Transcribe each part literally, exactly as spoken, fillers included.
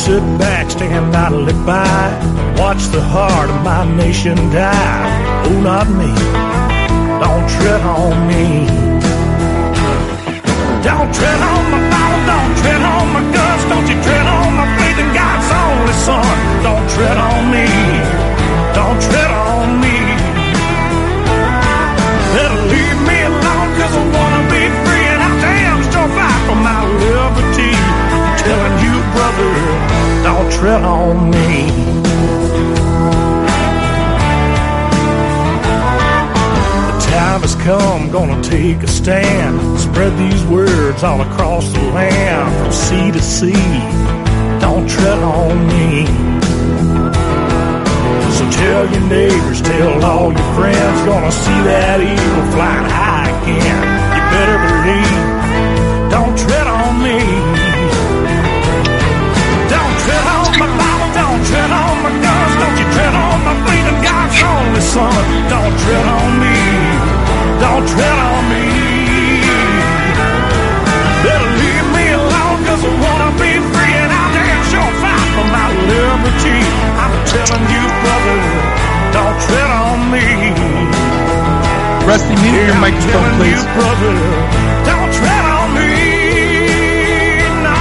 sit back, stand idly by, watch the heart of my nation die. Oh, not me. Don't tread on me. Don't tread on my Bible, don't tread on my guns, don't you tread on my faith in God's only Son. Don't tread on me, don't tread on me. Better leave me alone, cause I wanna be free, and I damn sure fight for my liberty. I'm telling you, brother, don't tread on me. Time has come, gonna take a stand, spread these words all across the land, from sea to sea, don't tread on me. So tell your neighbors, tell all your friends, gonna see that eagle flying high again. You better believe, don't tread on me. Don't tread on my Bible, don't tread on my guns, don't you tread on my faith in God's only Son. Don't tread on me. Don't tread on me. Better leave me alone, cause I wanna be free, and I'll damn sure fight for my liberty. I'm telling you, brother, don't tread on me. Rusty, mute your microphone, please. You, brother, don't tread on me. No.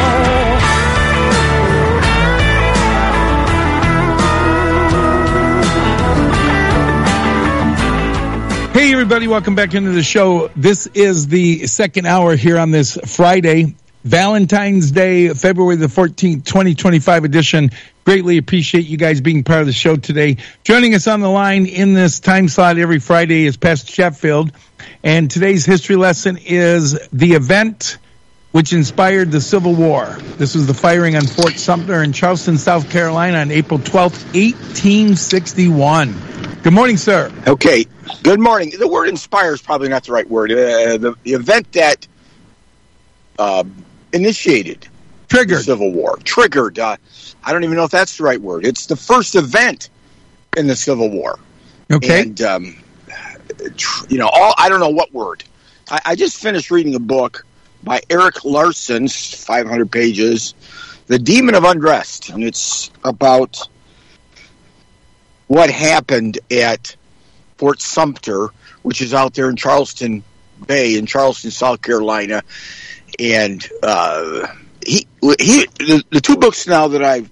Hey, everybody, welcome back into the show. This is the second hour here on this Friday, Valentine's Day, February the fourteenth, twenty twenty-five edition. Greatly appreciate you guys being part of the show today. Joining us on the line in this time slot every Friday is Pastor Sheffield, and today's history lesson is the event which inspired the Civil War. This was the firing on Fort Sumter in Charleston, South Carolina on April twelfth, eighteen sixty-one. Good morning, sir. Okay. Good morning. The word inspire is probably not the right word. Uh, the, the event that uh, initiated Triggered. the Civil War. Triggered. Uh, I don't even know if that's the right word. It's the first event in the Civil War. Okay. And, um, tr- you know, all I don't know what word. I, I just finished reading a book by Eric Larson, five hundred pages, The Demon of Undressed. And it's about what happened at Fort Sumter, which is out there in Charleston Bay in Charleston, South Carolina. And uh, he, he, the, the two books now that I've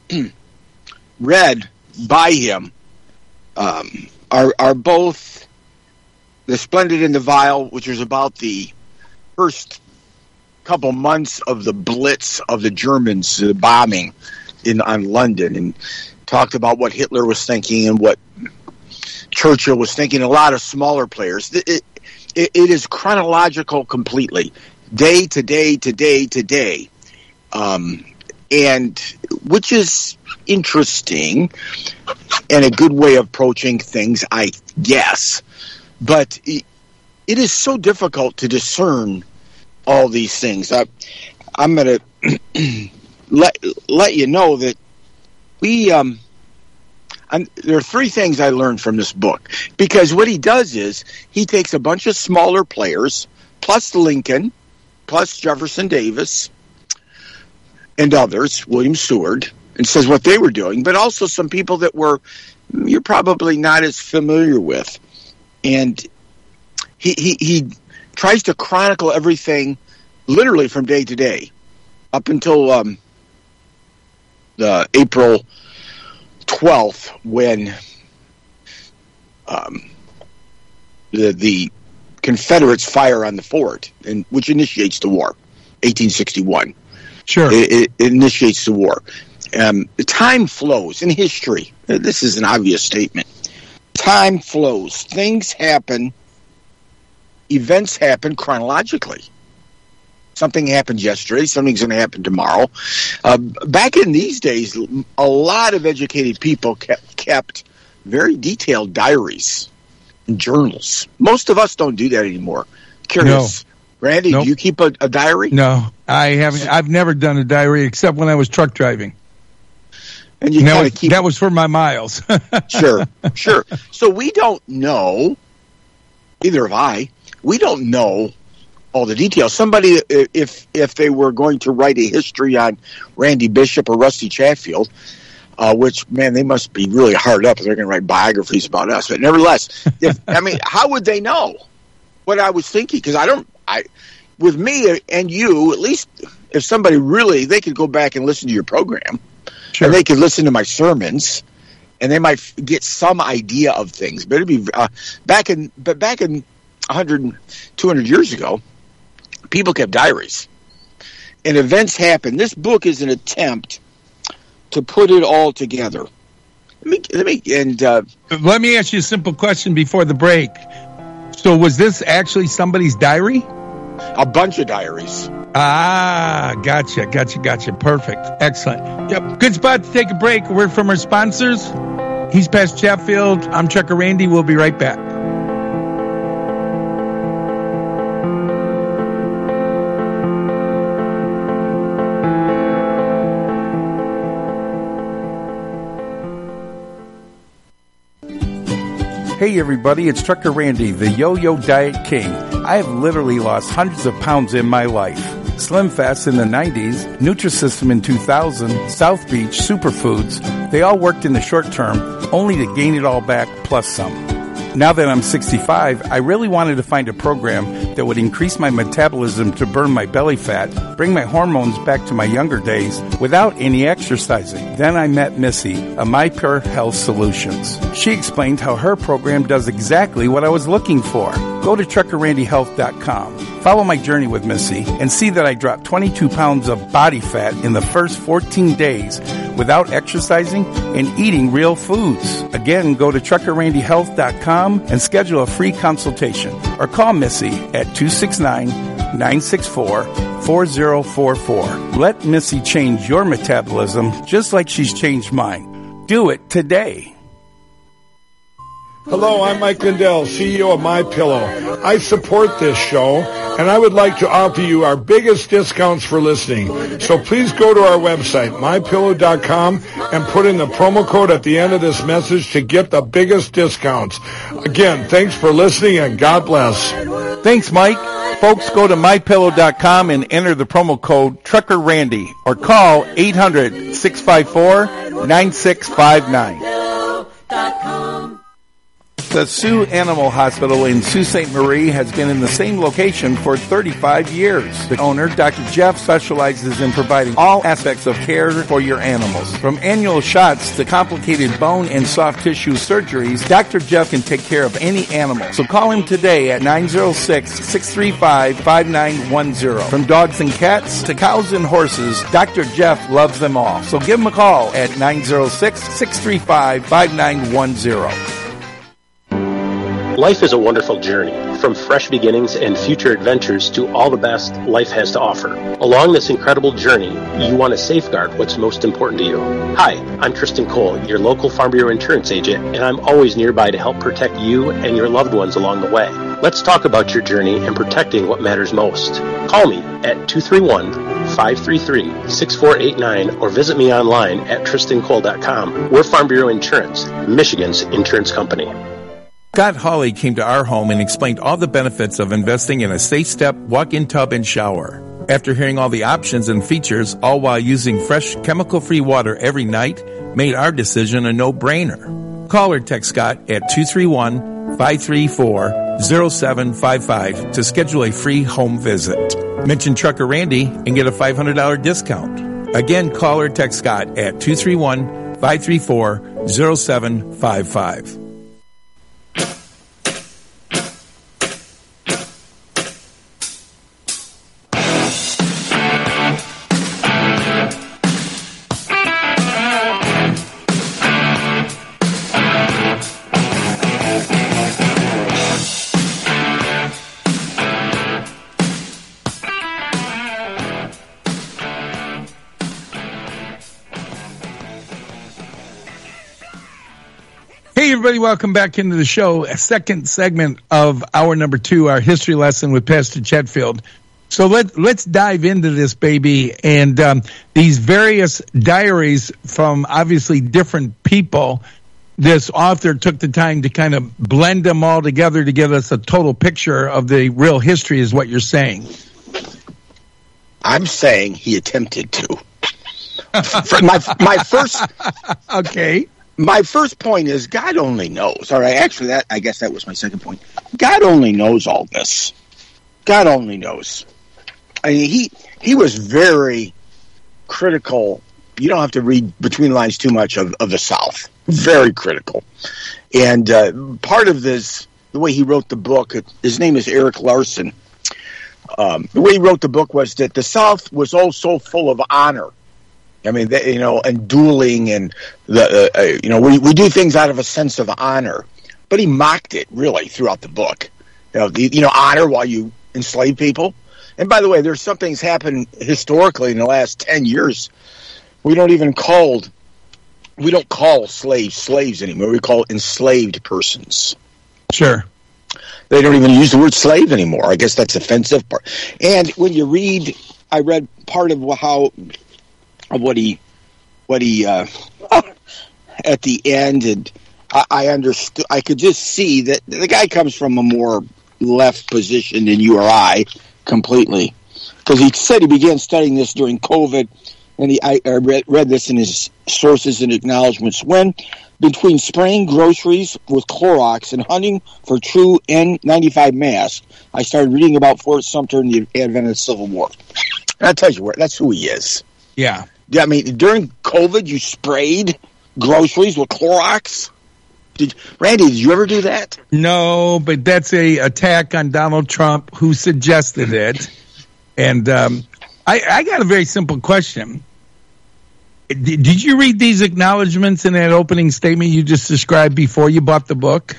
read by him um, are, are both The Splendid and the Vile, which is about the first couple months of the Blitz of the Germans, the bombing in on London, and talked about what Hitler was thinking and what Churchill was thinking. A lot of smaller players. It, it, it is chronological completely, day to day to day to day, um, and which is interesting and a good way of approaching things, I guess. But it, it is so difficult to discern all these things. I, I'm going to let let you know that we. Um, And there are three things I learned from this book, because what he does is he takes a bunch of smaller players, plus Lincoln, plus Jefferson Davis, and others, William Seward, and says what they were doing, but also some people that were you're probably not as familiar with. And he he, he tries to chronicle everything literally from day to day, up until um, the April twelfth, when um, the the Confederates fire on the fort, and which initiates the war, eighteen sixty-one. Sure, it, it initiates the war. Um, time flows in history. This is an obvious statement. Time flows. Things happen. Events happen chronologically. Something happened yesterday. Something's going to happen tomorrow. Uh, back in these days, a lot of educated people kept, kept very detailed diaries and journals. Most of us don't do that anymore. Curious. No. Randy, nope. Do you keep a, a diary? No, I haven't. I've never done a diary except when I was truck driving. And you and that, was, keep... that was for my miles. Sure, sure. So we don't know, either have I, we don't know all the details. Somebody, if if they were going to write a history on Randy Bishop or Rusty Chatfield, uh, which, man, they must be really hard up if they're going to write biographies about us. But nevertheless, if, I mean, how would they know what I was thinking? Because I don't, I, with me and you, at least if somebody really, they could go back and listen to your program, sure, and they could listen to my sermons, and they might get some idea of things. But it'd be uh, back in, but back in one hundred, two hundred years ago, people kept diaries, and events happened. This book is an attempt to put it all together. Let me, let me, and uh, let me ask you a simple question before the break. So, was this actually somebody's diary? A bunch of diaries. Ah, gotcha, gotcha, gotcha. Perfect. Excellent. Yep. Good spot to take a break. A word from our sponsors. He's Pastor Chatfield. I'm Trucker Randy. We'll be right back. Hey everybody, it's Trucker Randy, the Yo-Yo Diet King. I have literally lost hundreds of pounds in my life. Slim Fast in the nineties, Nutrisystem in two thousand, South Beach, Superfoods, they all worked in the short term, only to gain it all back plus some. Now that I'm sixty-five, I really wanted to find a program that would increase my metabolism to burn my belly fat, bring my hormones back to my younger days without any exercising. Then I met Missy, a MyPure Health Solutions. She explained how her program does exactly what I was looking for. Go to trucker randy health dot com. Follow my journey with Missy and see that I dropped twenty-two pounds of body fat in the first fourteen days without exercising and eating real foods. Again, go to trucker randy health dot com and schedule a free consultation or call Missy at two six nine, nine six four, four zero four four. Let Missy change your metabolism just like she's changed mine. Do it today. Hello, I'm Mike Lindell, C E O of MyPillow. I support this show, and I would like to offer you our biggest discounts for listening. So please go to our website, my pillow dot com, and put in the promo code at the end of this message to get the biggest discounts. Again, thanks for listening, and God bless. Thanks, Mike. Folks, go to my pillow dot com and enter the promo code Trucker Randy or call eight hundred, six five four, nine six five nine. The Sioux Animal Hospital in Sault Ste. Marie has been in the same location for thirty-five years. The owner, Doctor Jeff, specializes in providing all aspects of care for your animals. From annual shots to complicated bone and soft tissue surgeries, Doctor Jeff can take care of any animal. So call him today at nine oh six, six three five, five nine one oh. From dogs and cats to cows and horses, Doctor Jeff loves them all. So give him a call at nine oh six, six three five, five nine one oh. Life is a wonderful journey, from fresh beginnings and future adventures to all the best life has to offer. Along this incredible journey, you want to safeguard what's most important to you. Hi, I'm Tristan Cole, your local Farm Bureau insurance agent, and I'm always nearby to help protect you and your loved ones along the way. Let's talk about your journey and protecting what matters most. Call me at two three one, five three three, six four eight nine or visit me online at tristan cole dot com. We're Farm Bureau Insurance, Michigan's insurance company. Scott Hawley came to our home and explained all the benefits of investing in a safe step, walk-in tub, and shower. After hearing all the options and features, all while using fresh, chemical-free water every night, made our decision a no-brainer. Call or text Scott at two three one, five three four, zero seven five five to schedule a free home visit. Mention Trucker Randy and get a five hundred dollars discount. Again, call or text Scott at two three one, five three four, zero seven five five. Hey, everybody, welcome back into the show. A second segment of hour number two, our history lesson with Pastor Chatfield. So let, let's dive into this, baby. And um, these various diaries from obviously different people this author took the time to kind of blend them all together to give us a total picture of the real history, is what you're saying. I'm saying he attempted to. my my first okay. My first point is God only knows. All right, actually, that I guess that was my second point. God only knows all this. God only knows. I mean, he he was very critical. You don't have to read between lines too much of, of the South. Very critical. And uh, part of this, the way he wrote the book, his name is Eric Larson. Um, the way he wrote the book was that the South was all so full of honor. I mean, they, you know, and dueling, and the uh, uh, you know, we we do things out of a sense of honor. But he mocked it really throughout the book. You know, the, you know, honor while you enslave people. And by the way, there's some things happened historically in the last ten years. We don't even call we don't call slaves slaves anymore. We call enslaved persons. Sure. They don't even use the word slave anymore. I guess that's offensive part. And when you read, I read part of how. Of what he, what he, uh, at the end, and I, I understood. I could just see that the guy comes from a more left position than you or I, completely, because he said he began studying this during COVID, and he I, I read, read this in his sources and acknowledgments. When between spraying groceries with Clorox and hunting for true N ninety-five masks, I started reading about Fort Sumter and the advent of the Civil War. And I tell you what, that's who he is. Yeah. I mean, during COVID, you sprayed groceries with Clorox? Did Randy, did you ever do that? No, but that's a attack on Donald Trump, who suggested it. And um, I, I got a very simple question. Did, did you read these acknowledgments in that opening statement you just described before you bought the book?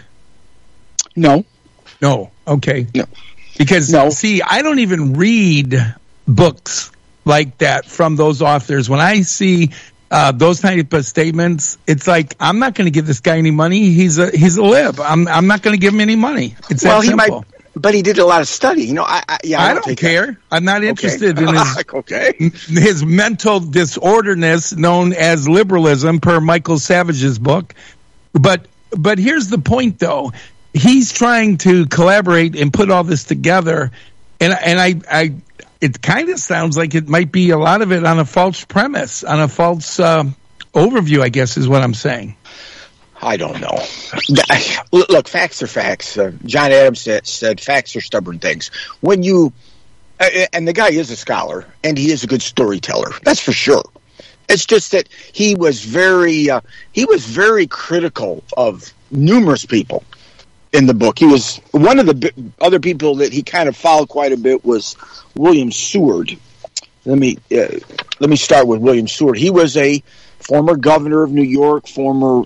No. No. Okay. No. Because, no. see, I don't even read books like that from those authors. When I see uh, those type of statements, it's like, I'm not going to give this guy any money. He's a he's a lib. I'm I'm not going to give him any money. It's well, that he simple. Might, but he did a lot of study. You know, I I, yeah, I, I don't, don't care. That. I'm not interested okay. in his okay. his mental disorderness known as liberalism, per Michael Savage's book. But but here's the point, though. He's trying to collaborate and put all this together, and and I I. It kind of sounds like it might be a lot of it on a false premise, on a false uh, overview, I guess is what I'm saying. I don't know. Look, facts are facts. Uh, John Adams said, said facts are stubborn things. When you, uh, and the guy is a scholar, and he is a good storyteller. That's for sure. It's just that he was very, uh, he was very critical of numerous people in the book. He was one of the b- other people that he kind of followed quite a bit was William Seward. Let me uh, let me start with William Seward. He was a former governor of New York, former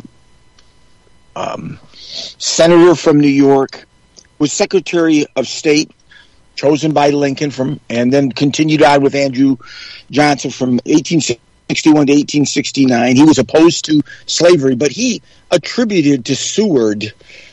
um, senator from New York, was Secretary of State, chosen by Lincoln from, and then continued on with Andrew Johnson from eighteen sixty-one to eighteen sixty-nine. He was opposed to slavery, but he attributed to Seward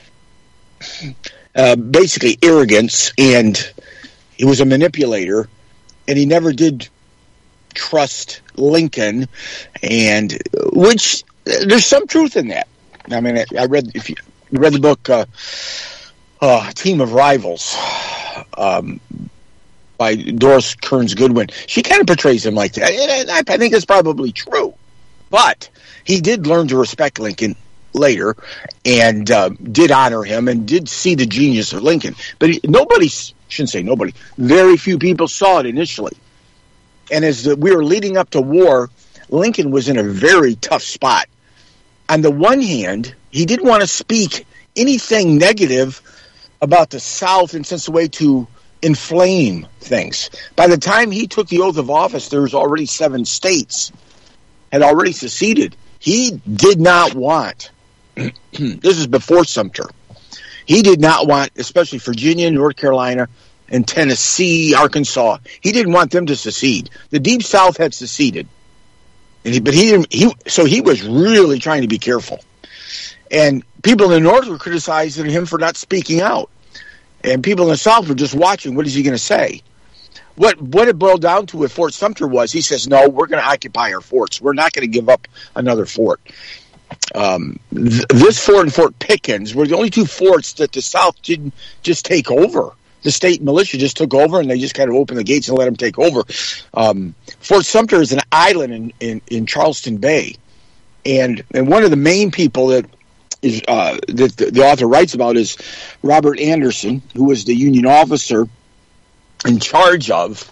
Uh, basically arrogance, and he was a manipulator, and he never did trust Lincoln, and which there's some truth in that. I mean, I, I read if you, you read the book uh, uh, Team of Rivals um, by Doris Kearns Goodwin. She kind of portrays him like that, and I, I think it's probably true. But he did learn to respect Lincoln later, and uh, did honor him and did see the genius of Lincoln. But he, nobody, shouldn't say nobody, very few people saw it initially. And as the, we were leading up to war, Lincoln was in a very tough spot. On the one hand, he didn't want to speak anything negative about the South in such a way to inflame things. By the time he took the oath of office, there was already seven states had already seceded. He did not want this is before Sumter. He did not want, especially Virginia, North Carolina, and Tennessee, Arkansas. He didn't want them to secede. The Deep South had seceded, and he, but he didn't. He so he was really trying to be careful. And people in the North were criticizing him for not speaking out, and people in the South were just watching. What is he going to say? What what it boiled down to with Fort Sumter was he says, "No, we're going to occupy our forts. We're not going to give up another fort." um, th- this fort and Fort Pickens were the only two forts that the South didn't just take over. The state militia just took over, and they just kind of opened the gates and let them take over. Um, Fort Sumter is an island in, in, in Charleston Bay, and and one of the main people that is uh, that the, the author writes about is Robert Anderson, who was the Union officer in charge of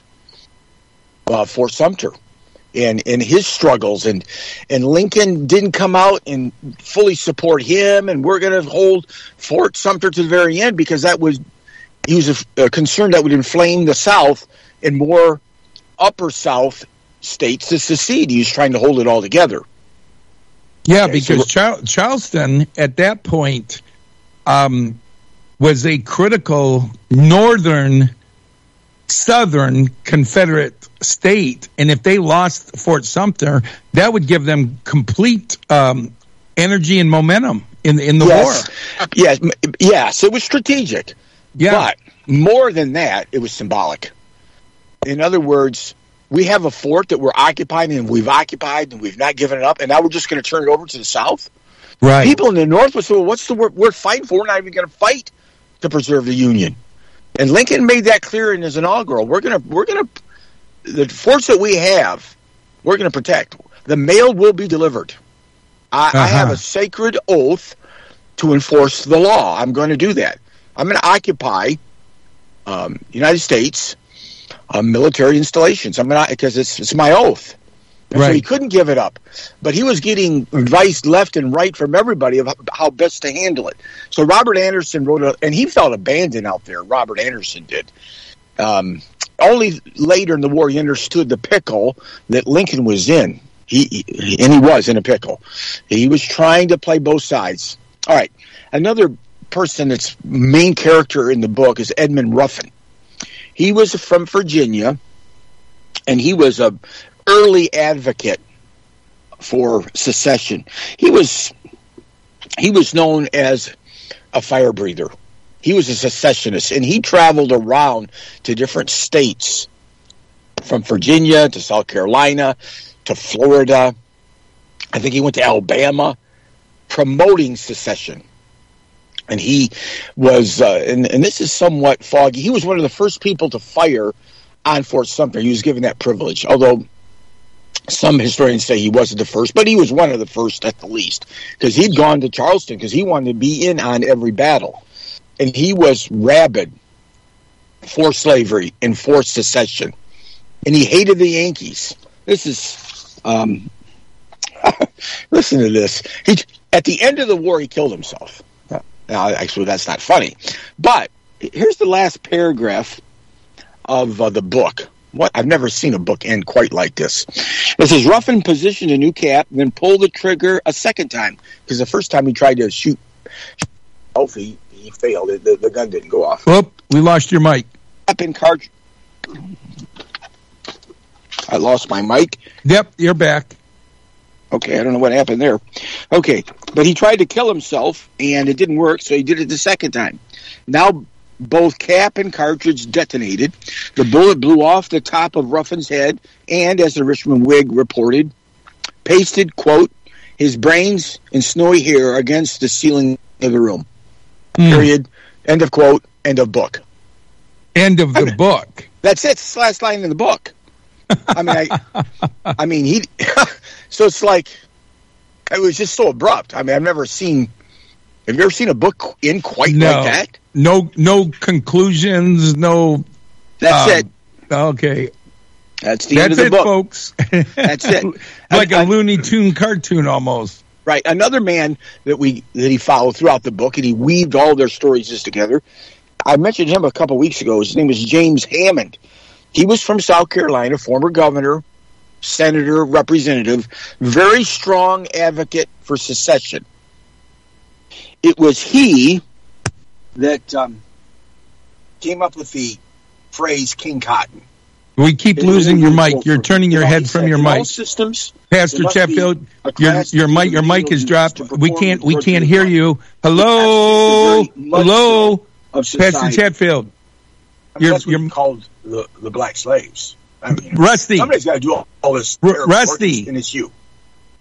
uh, Fort Sumter, and and his struggles, and and Lincoln didn't come out and fully support him, and we're going to hold Fort Sumter to the very end because that was. He was uh, concerned that would inflame the South and more upper South states to secede. He was trying to hold it all together. Yeah, Okay, because so Char- Charleston at that point um, was a critical northern, southern Confederate state, and if they lost Fort Sumter, that would give them complete um, energy and momentum in in the yes, war. Yes, m- yes, it was strategic. Yeah. But more than that, it was symbolic. In other words, we have a fort that we're occupying, and we've occupied, and we've not given it up, and now we're just going to turn it over to the South? Right. People in the North would say, well, what's the word we're fighting for? We're not even going to fight to preserve the Union. And Lincoln made that clear in his inaugural. We're going to, we're going to, the forts that we have, we're going to protect. The mail will be delivered. I, uh-huh. I have a sacred oath to enforce the law. I'm going to do that. I'm going to occupy um, United States uh, military installations. I'm going to because it's it's my oath. And right. So he couldn't give it up, but he was getting advice left and right from everybody of how best to handle it. So Robert Anderson wrote a, and he felt abandoned out there. Robert Anderson did. Um, only later in the war he understood the pickle that Lincoln was in. He, he and he was in a pickle. He was trying to play both sides. All right, another person that's main character in the book is Edmund Ruffin. He was from Virginia, and he was a early advocate for secession. He was he was known as a fire breather. He was a secessionist, and he traveled around to different states, from Virginia to South Carolina to Florida. I think he went to Alabama, promoting secession. And he was, uh, and, and this is somewhat foggy, he was one of the first people to fire on Fort Sumter. He was given that privilege, although some historians say he wasn't the first, but he was one of the first at the least, because he'd gone to Charleston because he wanted to be in on every battle. And he was rabid for slavery and for secession. And he hated the Yankees. This is, um, listen to this. He, at the end of the war, he killed himself. Now, actually, that's not funny. But here's the last paragraph of uh, the book. What I've never seen a book end quite like this. It says, Ruffin positioned a new cap, then pulled the trigger a second time. Because the first time he tried to shoot, oh, he, he failed. The, the gun didn't go off. Whoop, we lost your mic. Cap in cartridge. I lost my mic. Yep, you're back. Okay, I don't know what happened there. Okay, but he tried to kill himself, and it didn't work, so he did it the second time. Now, both cap and cartridge detonated. The bullet blew off the top of Ruffin's head, and, as the Richmond Whig reported, pasted, quote, his brains and snowy hair against the ceiling of the room. Mm. Period. End of quote. End of book. End of the I mean, book. That's it. It's the last line in the book. I mean, I, I mean, he. So it's like it was just so abrupt. I mean, I've never seen. Have you ever seen a book end quite no, like that? No, no conclusions. No. That's um, it. Okay. That's the That's end of the it, book, folks. That's it. Like I, a I, Looney Tune cartoon almost. Right. Another man that we that he followed throughout the book, and he weaved all their stories just together. I mentioned him a couple weeks ago. His name was James Hammond. He was from South Carolina, former governor, senator, representative, very strong advocate for secession. It was he that um, came up with the phrase King Cotton. We keep it losing your mic. You're turning your head from your mic. Systems, Pastor Chatfield, your your mic your mic is dropped. We can't we can't hear you. Hello, hello, Pastor Chatfield. I mean, you're that's what you're called the, the black slaves. I mean, Rusty. Somebody's got to do all, all this. R- Rusty, and it's you.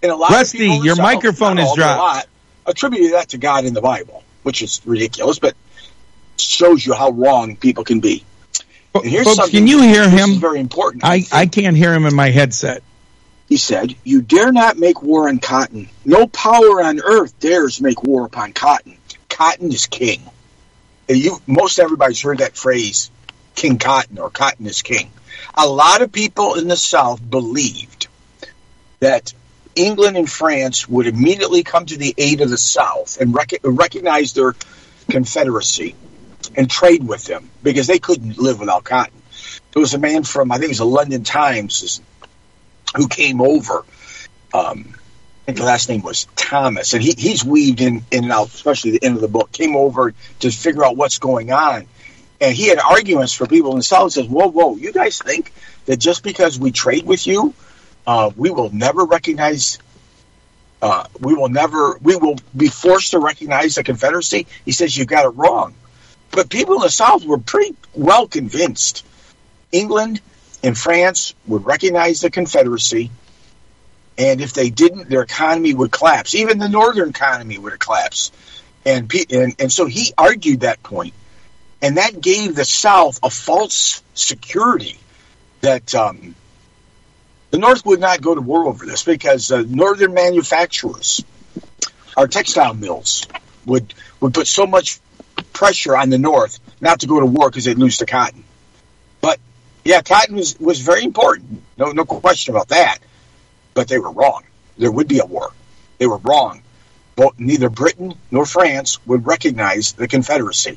And a lot Rusty, of people in the your South, microphone not is all, but a dropped. lot, attributed that to God in the Bible, which is ridiculous, but shows you how wrong people can be. And here's Folks, something can you hear this him? is very important. I, I can't hear him in my headset. He said, "You dare not make war on cotton. No power on earth dares make war upon cotton. Cotton is king." And you, most everybody's heard that phrase, King Cotton, or Cotton is king. A lot of people in the South believed that England and France would immediately come to the aid of the South and rec- recognize their confederacy and trade with them because they couldn't live without cotton. There was a man from, I think it was the London Times, who came over. Um, I think the last name was Thomas, and he, he's weaved in, in and out, especially the end of the book, came over to figure out what's going on. And he had arguments for people in the South. Says, whoa, whoa, you guys think that just because we trade with you, uh, we will never recognize, uh, we will never, we will be forced to recognize the Confederacy? He says, you got it wrong. But people in the South were pretty well convinced England and France would recognize the Confederacy, and if they didn't, their economy would collapse. Even the northern economy would collapse. And, and, and so he argued that point. And that gave the South a false security that um, the North would not go to war over this because uh, northern manufacturers, our textile mills, would, would put so much pressure on the North not to go to war because they'd lose the cotton. But, yeah, cotton was, was very important. No, no question about that. But they were wrong. There would be a war. They were wrong. Both, neither Britain nor France would recognize the Confederacy.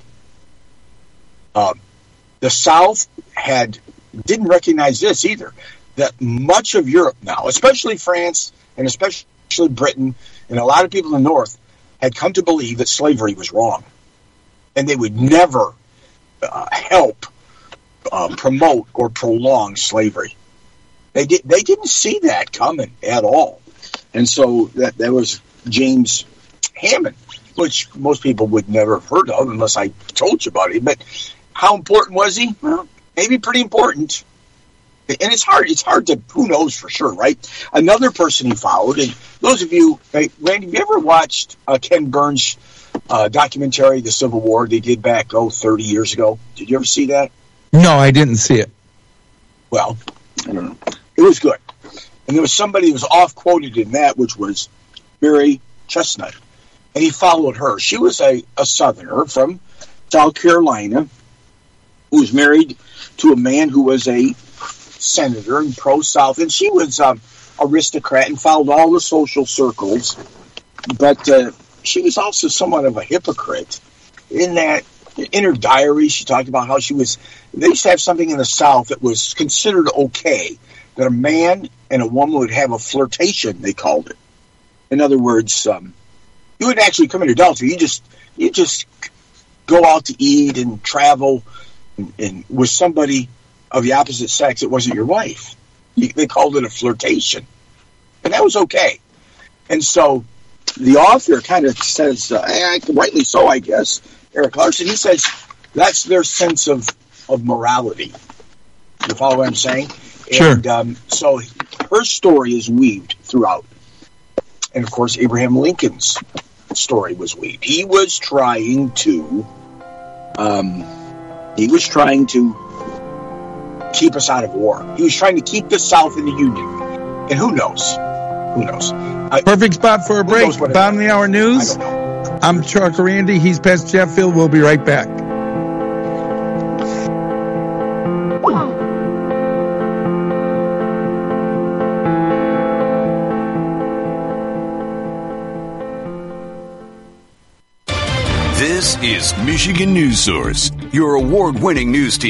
Uh, the South had didn't recognize this either, that much of Europe now, especially France and especially Britain, and a lot of people in the North, had come to believe that slavery was wrong. And they would never uh, help uh, promote or prolong slavery. They, did, they didn't see that coming at all. And so that, that was James Hammond, which most people would never have heard of unless I told you about it. But how important was he? Well, maybe pretty important. And it's hard. It's hard to, who knows for sure, right? Another person he followed, and those of you, hey, Randy, have you ever watched uh, Ken Burns' uh, documentary, The Civil War, they did back, oh, thirty years ago? Did you ever see that? No, I didn't see it. Well, I don't know. It was good. And there was somebody who was off-quoted in that, which was Mary Chestnut. And he followed her. She was a, a Southerner from South Carolina who was married to a man who was a senator and pro-South. And she was an um, aristocrat and followed all the social circles. But uh, she was also somewhat of a hypocrite in that in her diary she talked about how she was, they used to have something in the South that was considered okay, that a man and a woman would have a flirtation, they called it. In other words, um, you wouldn't actually commit adultery. You just you just go out to eat and travel and, and with somebody of the opposite sex that wasn't your wife. You, they called it a flirtation. And that was okay. And so the author kind of says, uh, eh, rightly so, I guess, Eric Larson, he says that's their sense of, of morality. You follow what I'm saying? Sure. And um, so her story is weaved throughout. And, of course, Abraham Lincoln's story was weaved. He was trying to, um, he was trying to keep us out of war. He was trying to keep the South in the Union. And who knows? Who knows? I, Perfect spot for a break. Bottom of the hour news. I'm Chuck Randy. He's Pastor Sheffield. We'll be right back. This is Michigan News Source, your award-winning news team.